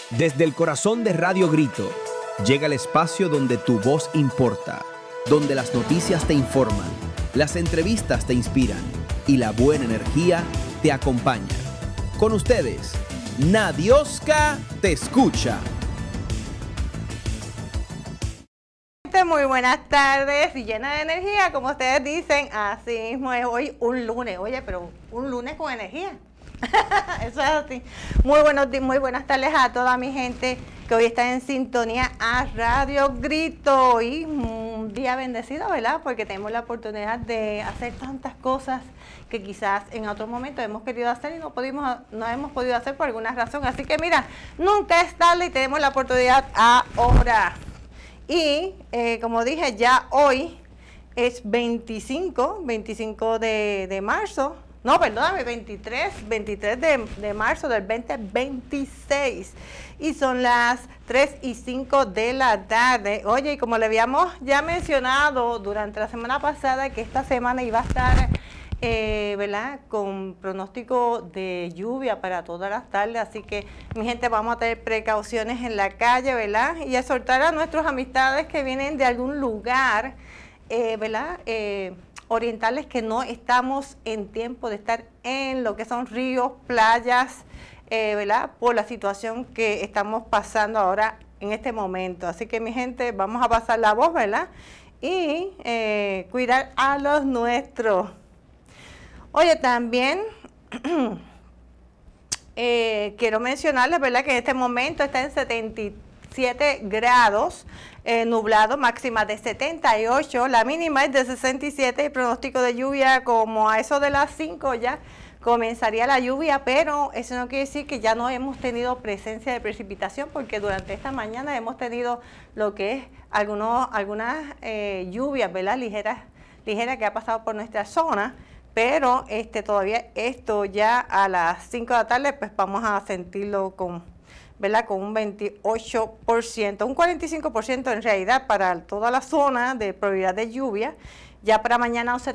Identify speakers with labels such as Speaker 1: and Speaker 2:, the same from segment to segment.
Speaker 1: Desde el corazón de Radio Grito, llega el espacio donde tu voz importa, donde las noticias te informan, las entrevistas te inspiran y la buena energía te acompaña. Con ustedes, Nadioska te escucha.
Speaker 2: Muy buenas tardes y llena de energía, como ustedes dicen. Así mismo es hoy un lunes, oye, pero un lunes con energía. Eso es así. Muy buenas tardes a toda mi gente que hoy está en sintonía a Radio Grito. Y un día bendecido, ¿verdad? Porque tenemos la oportunidad de hacer tantas cosas que quizás en otro momento hemos querido hacer y no hemos podido hacer por alguna razón. Así que mira, nunca es tarde y tenemos la oportunidad ahora. Y como dije, ya hoy es 25 de marzo. No, perdóname, 23 de marzo del 2026. Y son las 3:05 de la tarde. Oye, y como le habíamos ya mencionado durante la semana pasada, que esta semana iba a estar, ¿verdad?, con pronóstico de lluvia para todas las tardes. Así que, mi gente, vamos a tener precauciones en la calle, ¿verdad? Y exhortar a nuestras amistades que vienen de algún lugar, ¿verdad?, orientales, que no estamos en tiempo de estar en lo que son ríos, playas, ¿verdad?, por la situación que estamos pasando ahora en este momento. Así que, mi gente, vamos a pasar la voz, ¿verdad?, y cuidar a los nuestros. Oye, también quiero mencionarles, ¿verdad?, que en este momento está en 77 grados, nublado, máxima de 78, la mínima es de 67, y pronóstico de lluvia como a eso de las 5 ya comenzaría la lluvia, pero eso no quiere decir que ya no hemos tenido presencia de precipitación, porque durante esta mañana hemos tenido lo que es algunas lluvias, ¿verdad?, ligeras que ha pasado por nuestra zona. Pero todavía esto ya a las 5 de la tarde, pues vamos a sentirlo con, ¿verdad?, con un 28%, un 45% en realidad para toda la zona de probabilidad de lluvia. Ya para mañana un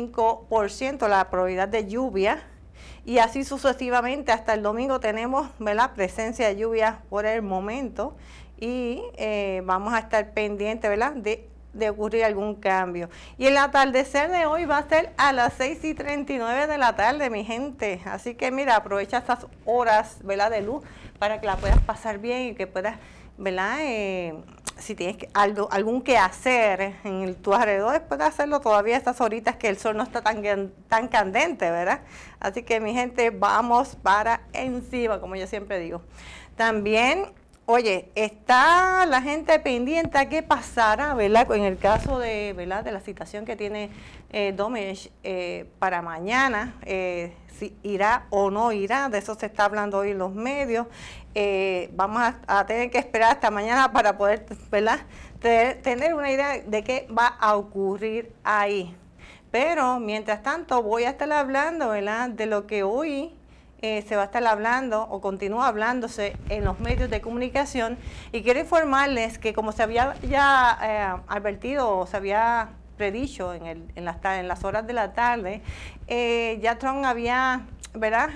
Speaker 2: 75% la probabilidad de lluvia. Y así sucesivamente hasta el domingo tenemos, ¿verdad?, presencia de lluvia por el momento. Y vamos a estar pendientes, ¿verdad?, de ocurrir algún cambio. Y el atardecer de hoy va a ser a las 6:39 de la tarde, mi gente. Así que mira, aprovecha estas horas, ¿verdad?, de luz para que la puedas pasar bien y que puedas, ¿verdad?, si tienes algún que hacer en tu alrededor, puedes hacerlo todavía estas horitas que el sol no está tan candente, ¿verdad? Así que, mi gente, vamos para encima, como yo siempre digo. También, oye, está la gente pendiente a qué pasará, ¿verdad?, en el caso de, ¿verdad?, de la citación que tiene Dominic para mañana, si irá o no irá, de eso se está hablando hoy en los medios. Vamos a tener que esperar hasta mañana para poder, ¿verdad?, tener una idea de qué va a ocurrir ahí. Pero, mientras tanto, voy a estar hablando, ¿verdad?, de lo que hoy se va a estar hablando o continúa hablándose en los medios de comunicación. Y quiero informarles que, como se había ya advertido o se había predicho en las horas de la tarde, ya Trump había, ¿verdad?,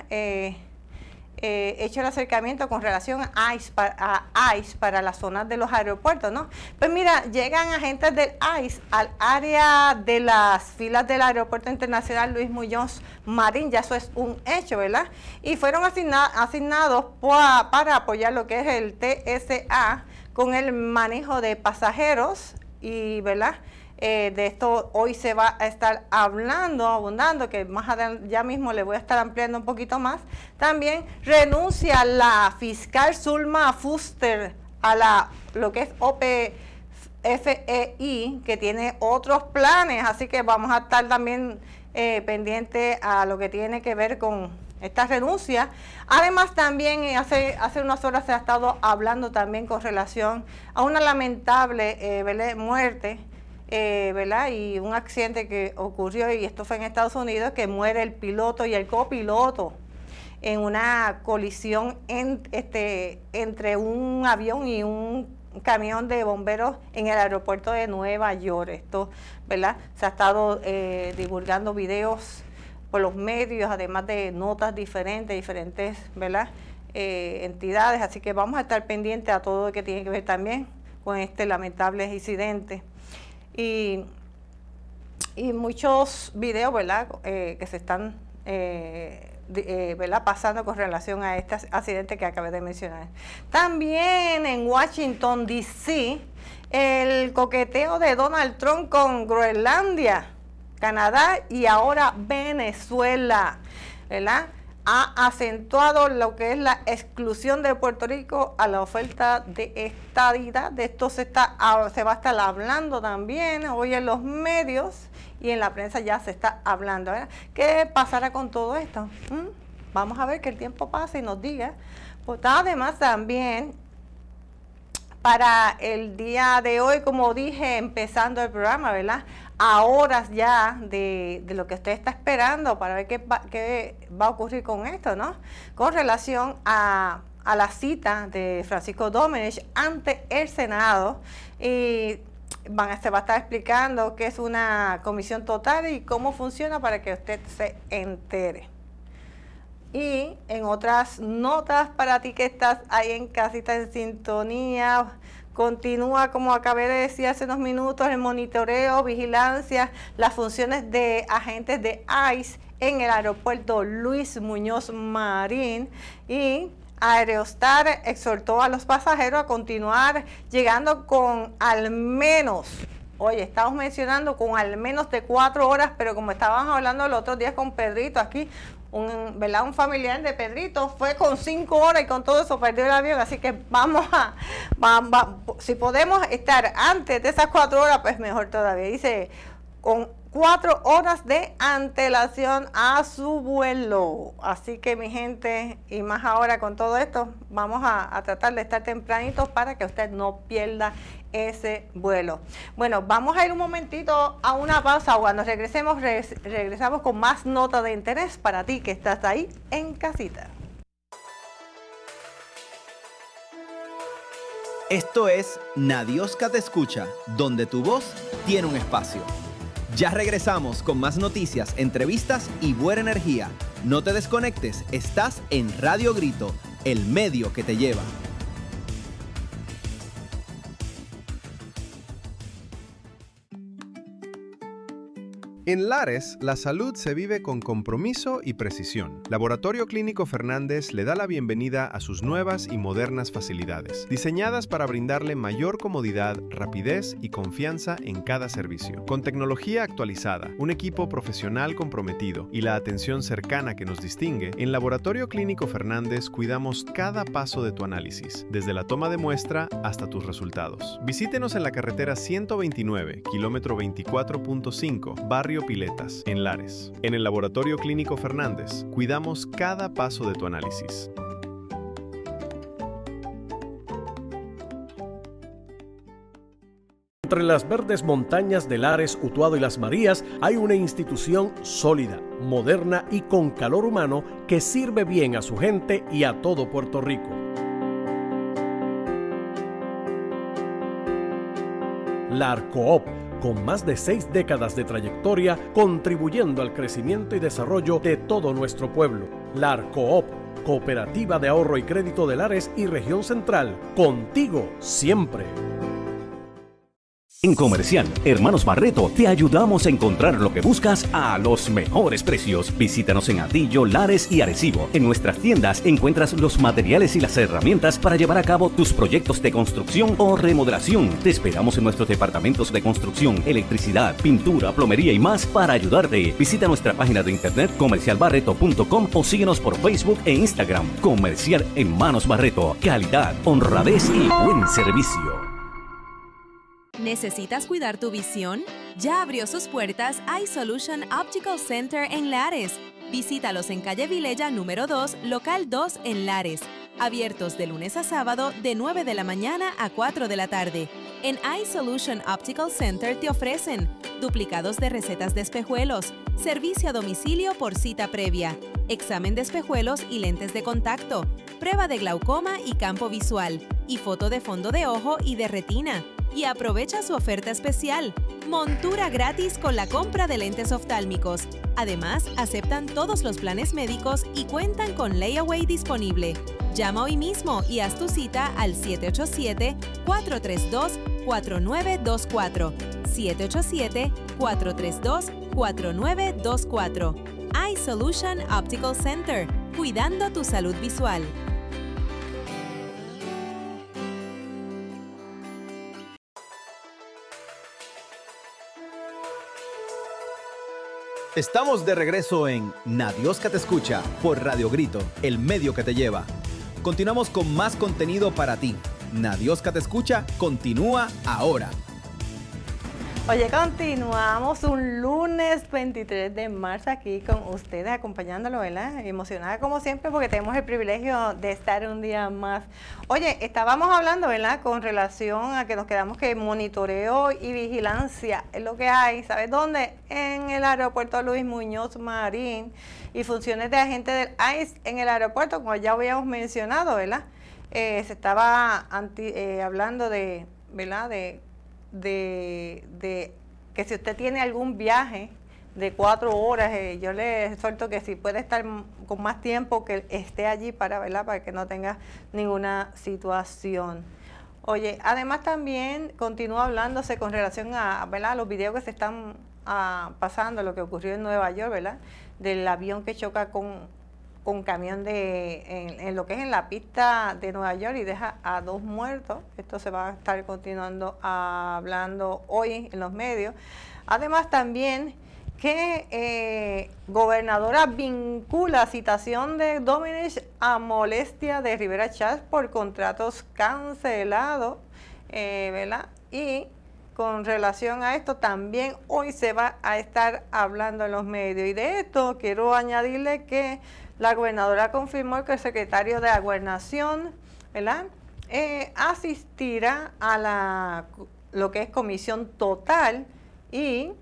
Speaker 2: hecho el acercamiento con relación a ICE para las zonas de los aeropuertos, ¿no? Pues mira, llegan agentes del ICE al área de las filas del Aeropuerto Internacional Luis Muñoz Marín, ya eso es un hecho, ¿verdad? Y fueron asignados para apoyar lo que es el TSA con el manejo de pasajeros y, ¿verdad?, de esto hoy se va a estar abundando, que más adelante ya mismo le voy a estar ampliando un poquito más. También renuncia la fiscal Zulma Fuster a lo que es OPFEI, que tiene otros planes, así que vamos a estar también pendiente a lo que tiene que ver con esta renuncia. Además, también hace unas horas se ha estado hablando también con relación a una lamentable muerte, ¿verdad?, y un accidente que ocurrió, y esto fue en Estados Unidos, que muere el piloto y el copiloto en una colisión entre un avión y un camión de bomberos en el aeropuerto de Nueva York. Esto, ¿verdad?, se ha estado divulgando videos por los medios, además de notas diferentes, ¿verdad?, entidades, así que vamos a estar pendientes a todo lo que tiene que ver también con este lamentable incidente. Y muchos videos, ¿verdad?, que se están ¿verdad?, pasando con relación a este accidente que acabé de mencionar. También en Washington, D.C., el coqueteo de Donald Trump con Groenlandia, Canadá y ahora Venezuela, ¿verdad?, ha acentuado lo que es la exclusión de Puerto Rico a la oferta de estadidad. De esto se va a estar hablando también hoy en los medios y en la prensa ya se está hablando, ¿verdad? ¿Qué pasará con todo esto? Vamos a ver que el tiempo pase y nos diga. Pues además también, para el día de hoy, como dije empezando el programa, ¿verdad?, a horas ya de lo que usted está esperando para ver qué va a ocurrir con esto, ¿no? Con relación a la cita de Francisco Domenech ante el Senado, y se va a estar explicando qué es una comisión total y cómo funciona para que usted se entere. Y en otras notas para ti que estás ahí en casita en sintonía, continúa, como acabé de decir hace unos minutos, el monitoreo, vigilancia, las funciones de agentes de ICE en el aeropuerto Luis Muñoz Marín, y Aerostar exhortó a los pasajeros a continuar llegando con al menos, oye, estamos mencionando con al menos de 4 horas, pero como estábamos hablando el otro día con Pedrito aquí, un familiar de Pedrito fue con 5 horas y con todo eso perdió el avión, así que vamos si podemos estar antes de esas 4 horas, pues mejor todavía. Dice, con 4 horas de antelación a su vuelo. Así que mi gente, y más ahora con todo esto, vamos a tratar de estar tempranitos para que usted no pierda ese vuelo. Bueno, vamos a ir un momentito a una pausa. Cuando regresamos con más notas de interés para ti que estás ahí en casita.
Speaker 1: Esto es Nadioska Te Escucha, donde tu voz tiene un espacio. Ya regresamos con más noticias, entrevistas y buena energía. No te desconectes, estás en Radio Grito, el medio que te lleva.
Speaker 3: En Lares, la salud se vive con compromiso y precisión. Laboratorio Clínico Fernández le da la bienvenida a sus nuevas y modernas facilidades, diseñadas para brindarle mayor comodidad, rapidez y confianza en cada servicio. Con tecnología actualizada, un equipo profesional comprometido y la atención cercana que nos distingue, en Laboratorio Clínico Fernández cuidamos cada paso de tu análisis, desde la toma de muestra hasta tus resultados. Visítenos en la carretera 129, kilómetro 24.5, barrio Piletas, en Lares. En el Laboratorio Clínico Fernández, cuidamos cada paso de tu análisis.
Speaker 4: Entre las verdes montañas de Lares, Utuado y Las Marías hay una institución sólida, moderna y con calor humano que sirve bien a su gente y a todo Puerto Rico. La ARCOOP, con más de 6 décadas de trayectoria, contribuyendo al crecimiento y desarrollo de todo nuestro pueblo. La ARCOOP, Cooperativa de Ahorro y Crédito de Lares y Región Central, contigo siempre.
Speaker 5: En Comercial Hermanos Barreto te ayudamos a encontrar lo que buscas a los mejores precios. Visítanos en Atillo, Lares y Arecibo. En nuestras tiendas encuentras los materiales y las herramientas para llevar a cabo tus proyectos de construcción o remodelación. Te esperamos en nuestros departamentos de construcción, electricidad, pintura, plomería y más para ayudarte. Visita nuestra página de internet comercialbarreto.com o síguenos por Facebook e Instagram. Comercial Hermanos Barreto. Calidad, honradez y buen servicio.
Speaker 6: ¿Necesitas cuidar tu visión? Ya abrió sus puertas iSolution Optical Center en Lares. Visítalos en calle Vilella número 2, local 2 en Lares. Abiertos de lunes a sábado de 9 de la mañana a 4 de la tarde. En iSolution Optical Center te ofrecen duplicados de recetas de espejuelos, servicio a domicilio por cita previa, examen de espejuelos y lentes de contacto, prueba de glaucoma y campo visual, y foto de fondo de ojo y de retina. Y aprovecha su oferta especial, montura gratis con la compra de lentes oftálmicos. Además, aceptan todos los planes médicos y cuentan con layaway disponible. Llama hoy mismo y haz tu cita al 787-432-4924. 787-432-4924. iSolution Optical Center, cuidando tu salud visual.
Speaker 1: Estamos de regreso en Nadioska te escucha por Radio Grito, el medio que te lleva. Continuamos con más contenido para ti. Nadioska te escucha continúa ahora.
Speaker 2: Oye, continuamos un lunes 23 de marzo aquí con ustedes, acompañándolo, ¿verdad? Emocionada como siempre porque tenemos el privilegio de estar un día más. Oye, estábamos hablando, ¿verdad? Con relación a que nos quedamos que monitoreo y vigilancia es lo que hay. ¿Sabes dónde? En el aeropuerto Luis Muñoz Marín y funciones de agente del ICE en el aeropuerto, como ya habíamos mencionado, ¿verdad? Se estaba hablando de, ¿verdad? De que si usted tiene algún viaje de 4 horas, yo le exhorto que si puede estar con más tiempo, que esté allí para, ¿verdad? Para que no tenga ninguna situación. Oye, además también continúa hablándose con relación a, ¿verdad? Los videos que se están pasando, lo que ocurrió en Nueva York, ¿verdad? Del avión que choca con camión en lo que es en la pista de Nueva York y deja a 2 muertos. Esto se va a estar continuando hablando hoy en los medios. Además también que gobernadora vincula citación de Domenech a molestia de Rivera Schatz por contratos cancelados, ¿verdad? Y con relación a esto también hoy se va a estar hablando en los medios. Y de esto quiero añadirle que la gobernadora confirmó que el secretario de la Gobernación, ¿verdad? Asistirá a lo que es comisión total y,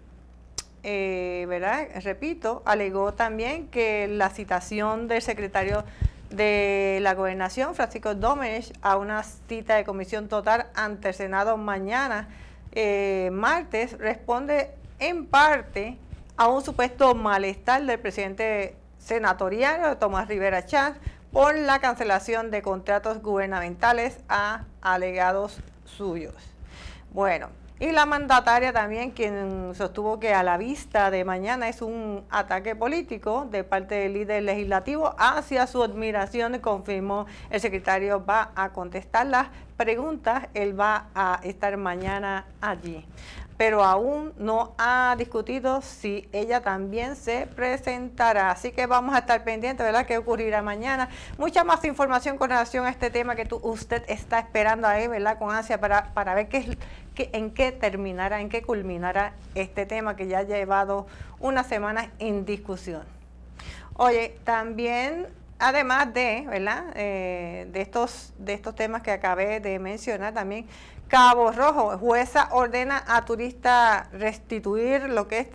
Speaker 2: ¿verdad? Repito, alegó también que la citación del secretario de la Gobernación, Francisco Domenech, a una cita de comisión total ante el Senado mañana, martes, responde en parte a un supuesto malestar del presidente senatorial, Tomás Rivera Schatz, por la cancelación de contratos gubernamentales a alegados suyos. Bueno, y la mandataria también, quien sostuvo que a la vista de mañana es un ataque político de parte del líder legislativo hacia su admiración, confirmó el secretario va a contestar las preguntas, él va a estar mañana allí. Pero aún no ha discutido si ella también se presentará. Así que vamos a estar pendientes, ¿verdad?, qué ocurrirá mañana. Mucha más información con relación a este tema que usted está esperando ahí, ¿verdad?, con ansia para ver en qué terminará, en qué culminará este tema que ya ha llevado una semana en discusión. Oye, también, además de, ¿verdad?, de estos temas que acabé de mencionar, también Cabo Rojo, jueza ordena a turista restituir lo que es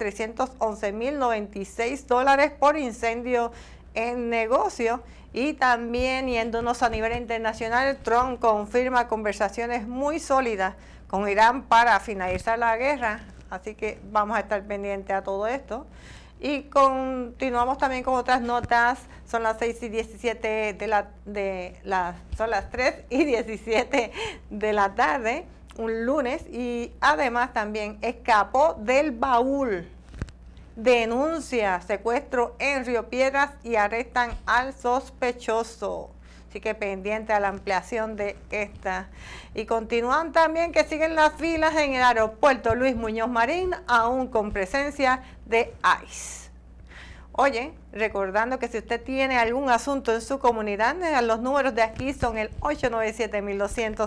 Speaker 2: $311,096 por incendio en negocio. Y también, yéndonos a nivel internacional, Trump confirma conversaciones muy sólidas con Irán para finalizar la guerra. Así que vamos a estar pendientes a todo esto. Y continuamos también con otras notas. Son las 6:17 son las 3:17 de la tarde, un lunes. Y además también escapó del baúl. Denuncia secuestro en Río Piedras y arrestan al sospechoso. Así que pendiente a la ampliación de esta. Y continúan también que siguen las filas en el aeropuerto Luis Muñoz Marín, aún con presencia de ICE. Oye, recordando que si usted tiene algún asunto en su comunidad, los números de aquí son el 897-1200,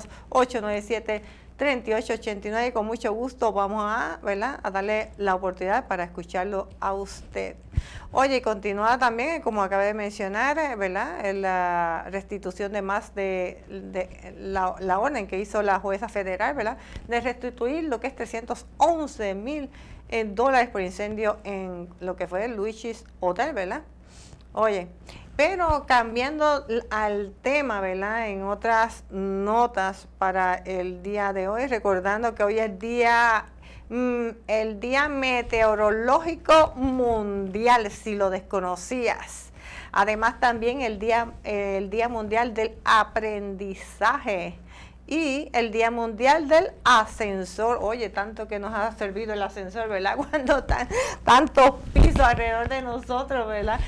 Speaker 2: 897-3889. Con mucho gusto vamos a darle la oportunidad para escucharlo a usted. Oye, y continúa también, como acabé de mencionar, ¿verdad?, la restitución de más de la orden que hizo la jueza federal, ¿verdad?, de restituir lo que es $311,000 por incendio en lo que fue el Luigi's Hotel, ¿verdad? Oye, pero cambiando al tema, ¿verdad?, en otras notas para el día de hoy, recordando que hoy es el Día Meteorológico Mundial, si lo desconocías. Además también el Día Mundial del Aprendizaje y el Día Mundial del Ascensor. Oye, tanto que nos ha servido el ascensor, ¿verdad? Cuando tantos pisos alrededor de nosotros, ¿verdad?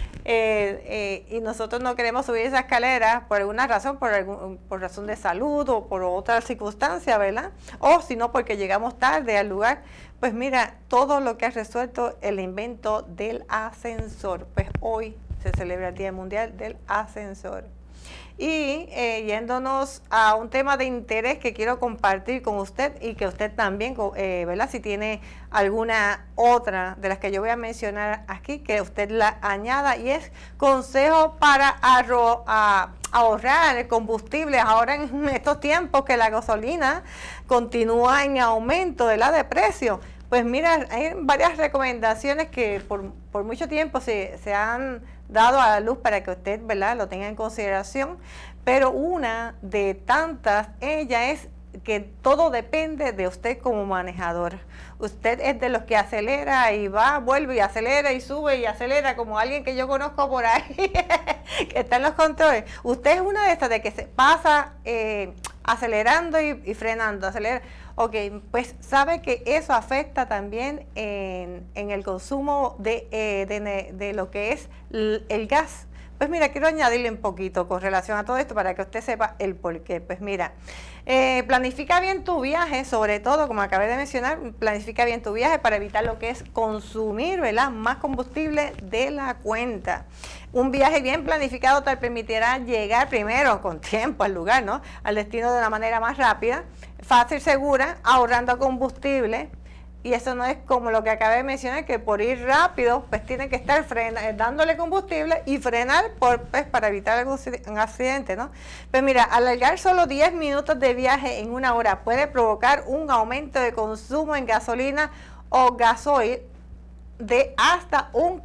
Speaker 2: Y nosotros no queremos subir esa escalera por alguna razón, por razón de salud o por otra circunstancia, ¿verdad? O si no, porque llegamos tarde al lugar. Pues mira, todo lo que ha resuelto el invento del ascensor. Pues hoy se celebra el Día Mundial del Ascensor. Y yéndonos a un tema de interés que quiero compartir con usted y que usted también, ¿verdad? Si tiene alguna otra de las que yo voy a mencionar aquí, que usted la añada, y es consejo para ahorrar el combustible ahora en estos tiempos que la gasolina continúa en aumento, ¿verdad?, de precio. Pues mira, hay varias recomendaciones que por mucho tiempo se han dado a la luz para que usted, ¿verdad?, lo tenga en consideración, pero una de tantas, ella es que todo depende de usted como manejador. Usted es de los que acelera y va, vuelve y acelera y sube y acelera, como alguien que yo conozco por ahí, que está en los controles. Usted es una de estas de que se pasa acelerando y frenando, acelera. Ok, pues sabe que eso afecta también en el consumo de lo que es el gas. Pues mira, quiero añadirle un poquito con relación a todo esto para que usted sepa el por qué. Pues mira, planifica bien tu viaje, sobre todo, como acabé de mencionar, planifica bien tu viaje para evitar lo que es consumir, ¿verdad?, más combustible de la cuenta. Un viaje bien planificado te permitirá llegar primero con tiempo al lugar, ¿no?, al destino de una manera más rápida, fácil, segura, ahorrando combustible. Y eso no es como lo que acabé de mencionar, que por ir rápido, pues tiene que estar dándole combustible y frenar para evitar un accidente, ¿no? Pues mira, alargar solo 10 minutos de viaje en una hora puede provocar un aumento de consumo en gasolina o gasoil de hasta un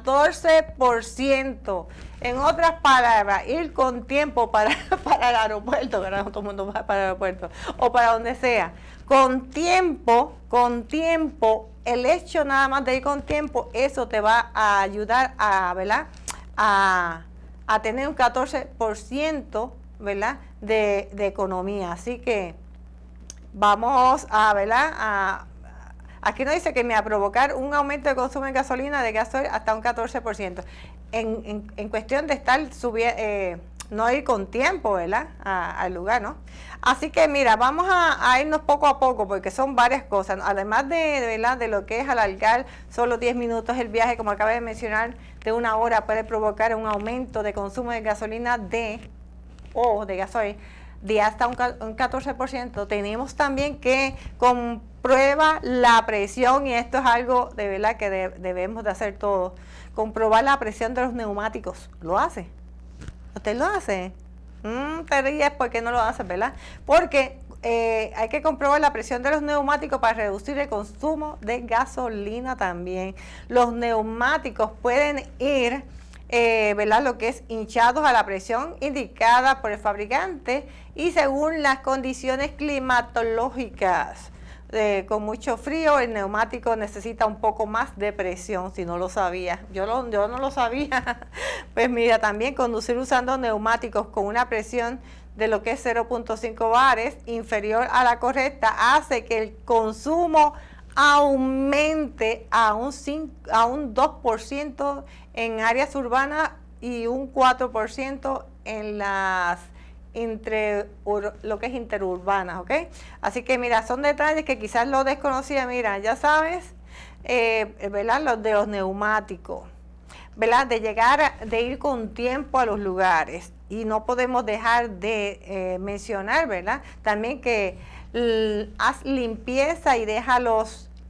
Speaker 2: 14%. En otras palabras, ir con tiempo para el aeropuerto, ¿verdad? Todo el mundo va para el aeropuerto, o para donde sea. Con tiempo, el hecho nada más de ir con tiempo, eso te va a ayudar ¿verdad?, a tener un 14%, ¿verdad?, de economía. Así que vamos ¿verdad?, aquí nos dice que me va a provocar un aumento de consumo de gasolina, de gasoil, hasta un 14%. En cuestión de estar no ir con tiempo, ¿verdad?, al lugar, ¿no? Así que mira, vamos a irnos poco a poco porque son varias cosas, ¿no? Además ¿verdad?, de lo que es alargar solo 10 minutos el viaje, como acabé de mencionar, de una hora puede provocar un aumento de consumo de gasolina de gasoil de hasta un 14%. Tenemos también que comprueba la presión, y esto es algo de verdad que debemos de hacer todos, comprobar la presión de los neumáticos. ¿Lo hace? ¿Usted lo hace? Te ríes porque no lo hace, ¿verdad? Porque hay que comprobar la presión de los neumáticos para reducir el consumo de gasolina también. Los neumáticos pueden ir, ¿verdad?, lo que es hinchados a la presión indicada por el fabricante y según las condiciones climatológicas. Con mucho frío, el neumático necesita un poco más de presión, si no lo sabía. Yo no lo sabía. Pues mira, también conducir usando neumáticos con una presión de lo que es 0.5 bares inferior a la correcta hace que el consumo aumente a un 2% en áreas urbanas y un 4% en las lo que es interurbanas, ¿ok? Así que mira, son detalles que quizás lo desconocía. Mira, ya sabes, ¿verdad?, los de los neumáticos, ¿verdad?, de ir con tiempo a los lugares. Y no podemos dejar de mencionar, ¿verdad?, también que haz limpieza y déjalo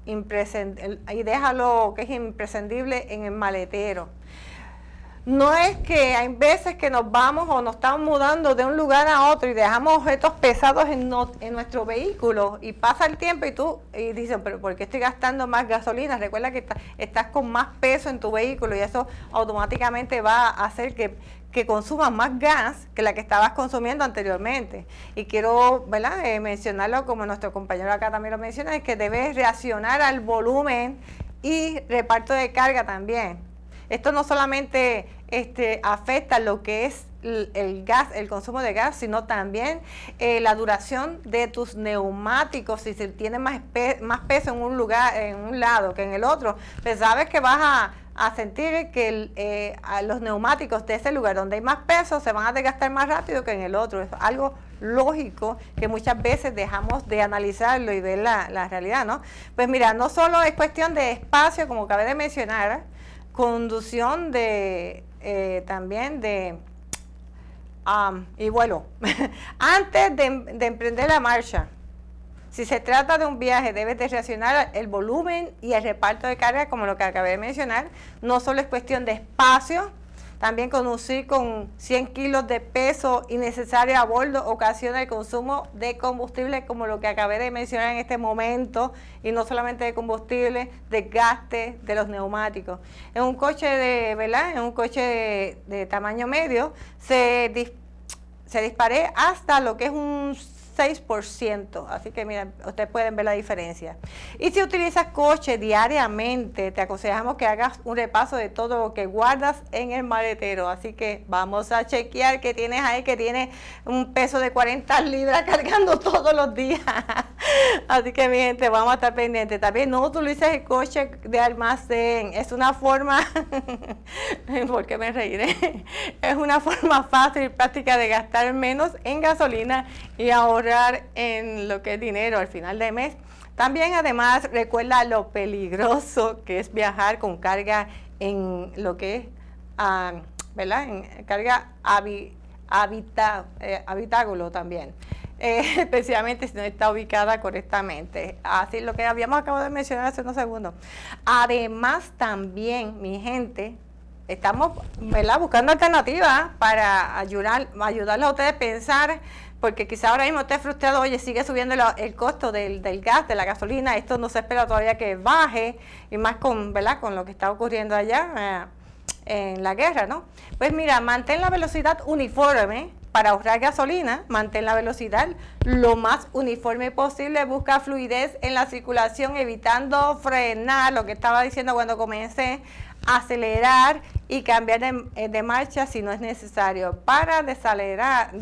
Speaker 2: que es imprescindible en el maletero. No es que hay veces que nos vamos o nos estamos mudando de un lugar a otro y dejamos objetos pesados en nuestro vehículo y pasa el tiempo y dices, pero ¿por qué estoy gastando más gasolina? Recuerda que estás con más peso en tu vehículo y eso automáticamente va a hacer que consumas más gas que la que estabas consumiendo anteriormente. Y quiero, ¿verdad?, mencionarlo como nuestro compañero acá también lo menciona, es que debes reaccionar al volumen y reparto de carga también. Esto no solamente afecta lo que es el gas, el consumo de gas, sino también la duración de tus neumáticos. Si tiene más peso en un lugar, en un lado que en el otro, pues sabes que vas a sentir que a los neumáticos de ese lugar donde hay más peso se van a desgastar más rápido que en el otro. Es algo lógico que muchas veces dejamos de analizarlo y ver la realidad, ¿no? Pues mira, no solo es cuestión de espacio, como acabé de mencionar, conducción también de y vuelo. Antes de emprender la marcha, si se trata de un viaje, debes de reaccionar el volumen y el reparto de carga, como lo que acabé de mencionar. No solo es cuestión de espacio, también conducir con 100 kilos de peso innecesario a bordo ocasiona el consumo de combustible, como lo que acabé de mencionar en este momento, y no solamente de combustible, desgaste de los neumáticos. En un coche de tamaño medio se dispare hasta lo que es un 6%, así que mira, ustedes pueden ver la diferencia. Y si utilizas coche diariamente, te aconsejamos que hagas un repaso de todo lo que guardas en el maletero, así que vamos a chequear que tienes ahí, que tiene un peso de 40 libras cargando todos los días. Así que mi gente, vamos a estar pendientes. También no utilices el coche de almacén, es una forma, ¿por qué me reiré? Es una forma fácil y práctica de gastar menos en gasolina y ahorrar en lo que es dinero al final de mes. También, además, recuerda lo peligroso que es viajar con carga en lo que es, ¿verdad? En carga habitáculo también. Especialmente si no está ubicada correctamente. Así lo que habíamos acabado de mencionar hace unos segundos. Además, también, mi gente, estamos, ¿verdad?, buscando alternativas para ayudarles a ustedes a pensar, porque quizá ahora mismo esté frustrado, oye, sigue subiendo el costo del gas, de la gasolina, esto no se espera todavía que baje, y más con, ¿verdad?, con lo que está ocurriendo allá en la guerra, ¿no? Pues mira, mantén la velocidad uniforme para ahorrar gasolina, mantén la velocidad lo más uniforme posible, busca fluidez en la circulación, evitando frenar, lo que estaba diciendo cuando comencé, acelerar y cambiar de marcha si no es necesario. Para desacelerar,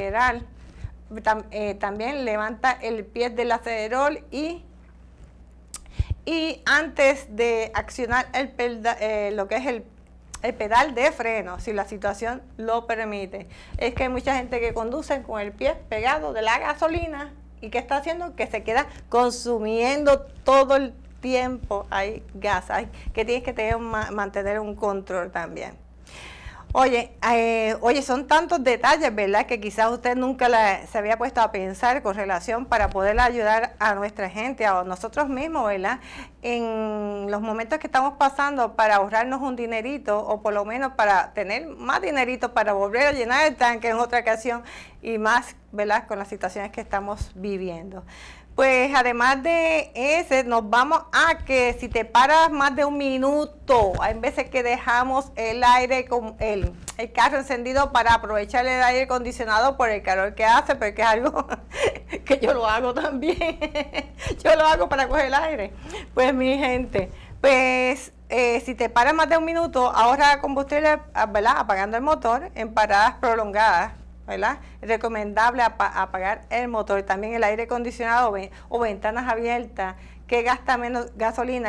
Speaker 2: también levanta el pie del acelerador y antes de accionar lo que es el pedal de freno, si la situación lo permite. Es que hay mucha gente que conduce con el pie pegado de la gasolina y ¿qué está haciendo? Que se queda consumiendo todo el tiempo hay gas, que tienes que mantener un control también. Oye, son tantos detalles, ¿verdad?, que quizás usted nunca se había puesto a pensar con relación para poder ayudar a nuestra gente, a nosotros mismos, ¿verdad?, en los momentos que estamos pasando para ahorrarnos un dinerito o por lo menos para tener más dinerito para volver a llenar el tanque en otra ocasión y más, ¿verdad?, con las situaciones que estamos viviendo. Pues además de ese, nos vamos a que si te paras más de un minuto, hay veces que dejamos el aire con el carro encendido para aprovechar el aire acondicionado por el calor que hace, porque es algo que yo lo hago también. Yo lo hago para coger el aire. Pues mi gente, pues si te paras más de un minuto, ahorra combustible, ¿verdad?, apagando el motor en paradas prolongadas, ¿verdad? Es recomendable apagar el motor, también el aire acondicionado o ventanas abiertas, que gasta menos gasolina,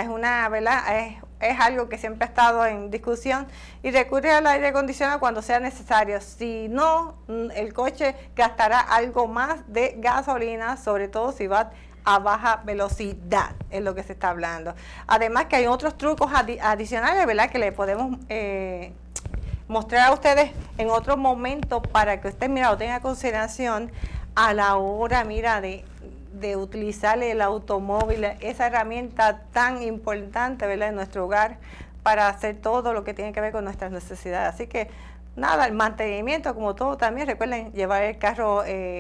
Speaker 2: es algo que siempre ha estado en discusión, y recurre al aire acondicionado cuando sea necesario. Si no, el coche gastará algo más de gasolina, sobre todo si va a baja velocidad, es lo que se está hablando. Además que hay otros trucos adicionales, ¿verdad?, que le podemos mostrar a ustedes en otro momento para que usted, mira, lo tenga en consideración a la hora, mira, de utilizar el automóvil, esa herramienta tan importante, ¿verdad?, en nuestro hogar para hacer todo lo que tiene que ver con nuestras necesidades. Así que, nada, el mantenimiento, como todo, también recuerden llevar el carro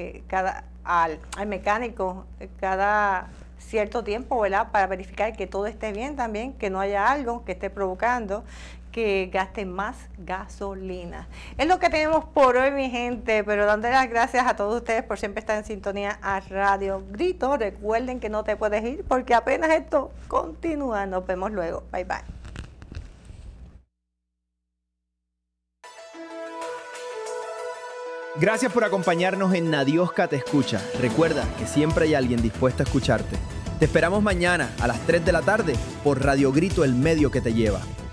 Speaker 2: al mecánico cada cierto tiempo, ¿verdad?, para verificar que todo esté bien también, que no haya algo que esté provocando que gasten más gasolina. Es lo que tenemos por hoy, mi gente, pero dándole las gracias a todos ustedes por siempre estar en sintonía a Radio Grito. Recuerden que no te puedes ir porque apenas esto continúa. Nos vemos luego. Bye, bye.
Speaker 1: Gracias por acompañarnos en Nadiosca Te Escucha. Recuerda que siempre hay alguien dispuesto a escucharte. Te esperamos mañana a las 3 de la tarde por Radio Grito, el medio que te lleva.